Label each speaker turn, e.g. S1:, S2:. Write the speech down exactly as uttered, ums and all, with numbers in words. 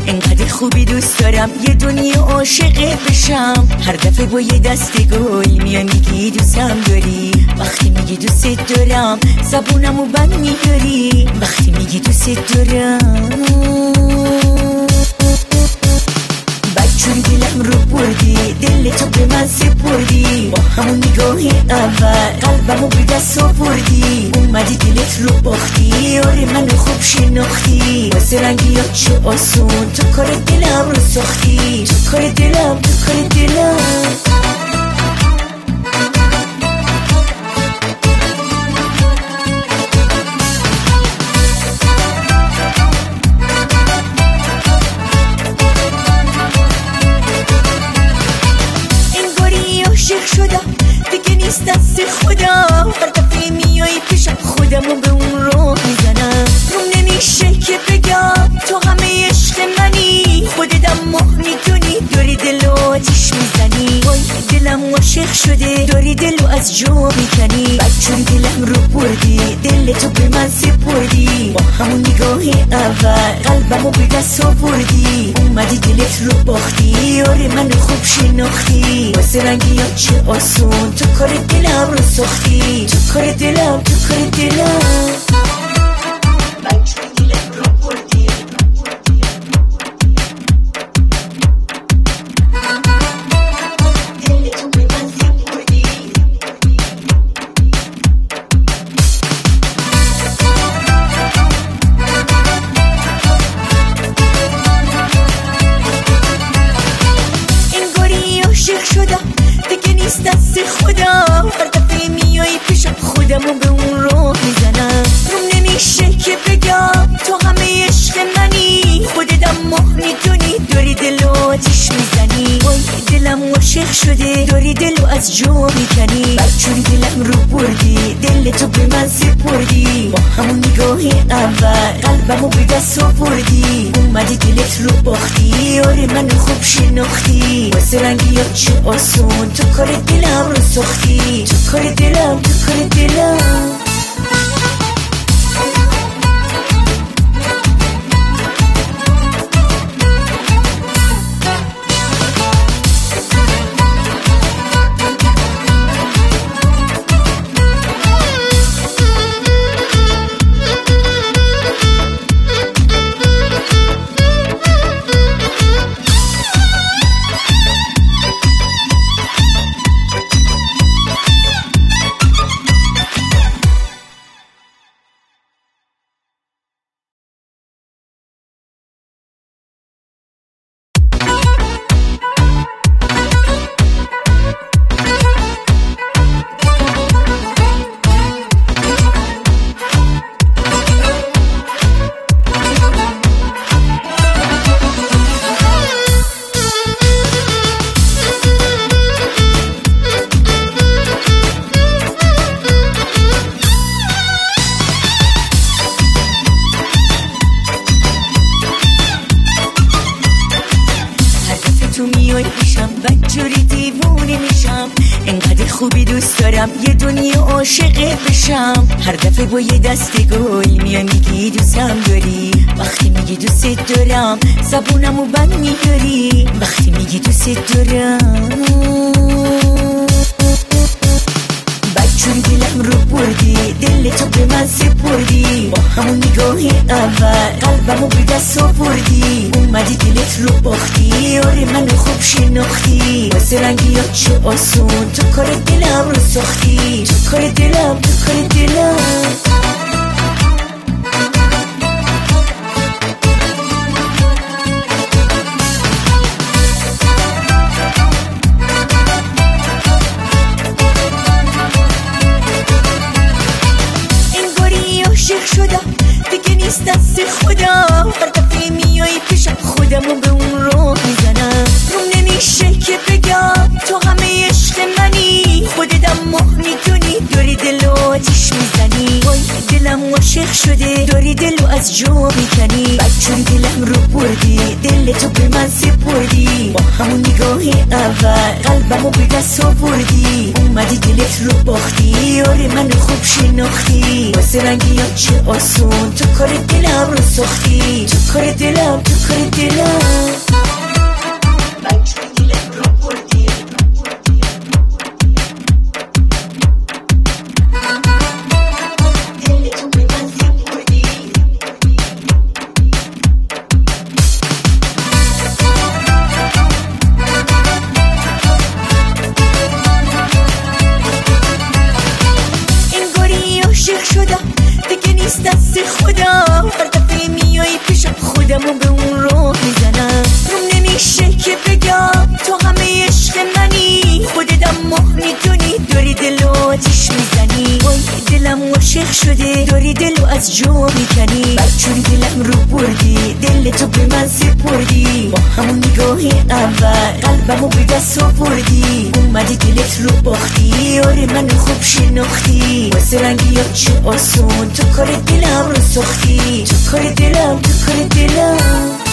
S1: انقدر خوبی دوست دارم یه دنیا عاشق بشم. هر دفعه با یه دست گل میای میگی دوستم داری. وقتی میگی دوست دارم زبونمو بند میداری. وقتی میگی دوست دارم بچون دلم رو بردی. دل تو به من سپردی. با همون نگاه اول قلبمو به دست آوردی. اومدی دلت رو باختی. آره منو خوب شناختی. واسه رنگی ها چه آسون تو کار دلم رو ساختی. تو کار دلم تو کار دلم دست خودم. هر دفعه میایی پیشم خودمو به اون رو میزنم. روم نمیشه که بگم تو همه عشق منی. خودت ماه میتونی داری دلو آتیش میزنی. وای دلم عاشق شده داری دلو از جا میکنی. بچون دلم رو بردی. دل تو به من سپردی. با همون نگاه اول قلبمو به دست آوردی. اومدی دلت رو باختی. آره منو خوب شناختی. واسه رنگی ها چه آسون تو کار دلم رو ساختی. تو کار دلم تو کار دلم بچون دلم رو بردی. دل تو به من سپردی. انگاری عاشق شدم دیگه نیست دست خودم. هر دفعه میایی پیشم خودمو به اون رو میزنم. روم نمیشه که بگم تو همه عشق منی. خودت ماه میتونی داری دلو آتیش میزنی. وای دلم عاشق شده داری دلو از جا میکنی. بچون دلم رو بردی. دل تو به من سپردی. با همون نگاه اول قلبمو به دست آوردی. اومدی دلت رو باختی. آره منو خوب شناختی. واسه رنگی ها چه آسون تو کار دلم رو ساختی. تو کار دلم تو کار دلم بدجوری دیوونه میشم. انقدر خوبی دوست دارم یه دنیا عاشق بشم. هر دفعه با یه دست گل میای میگی دوستم داری. وقتی میگی دوست دارم زبونمو بند میداری. وقتی میگی دوست دارم بچون دلم رو بردی. دل تو به من سپردی. با همون نگاه اول قلبمو به دست آوردی. اومدی دلت رو باختی. آره منو خوب شناختی. واسه رنگی ها چه آسون تو کار دلم رو ساختی. تو کار دلم تو کار دلم دست خودم. هر دفعه میایی پیشم خودمو به اون رو میزنم. روم نمیشه که بگم تو همه عشق منی. خودت ماه میتونی داری دل عاشق شده داری دلو از جا میکنی بدجوری دلم رو بردی دل تو به من سپردی با همون نگاه اول قلبمو به دست آوردی اومدی دلت رو باختی آره منو خوب شناختی واسه رنگی ها چه آسون تو کار دلم رو ساختی تو کار دلم تو کار دلم بدجوری دلم رو بردی دست خدا هر دفعه میای پیشم خودمو به اون راه میزنم روم نمیشه که بگم تو همه عشق منی خودتم ماه میدونی داری دلو آتیش میزنی وای دلم عاشق شده داری دلو از جا میکنی بدجوری دلم رو بردی دل تو به من سپردی با همون نگاه اول قلبمو به دست آوردی اومدی دلت رو باختی آره منو خوب شناختی واسه رنگی ها چه آسون تو کار دلم رو ساختی تو کار دلم تو کار دلم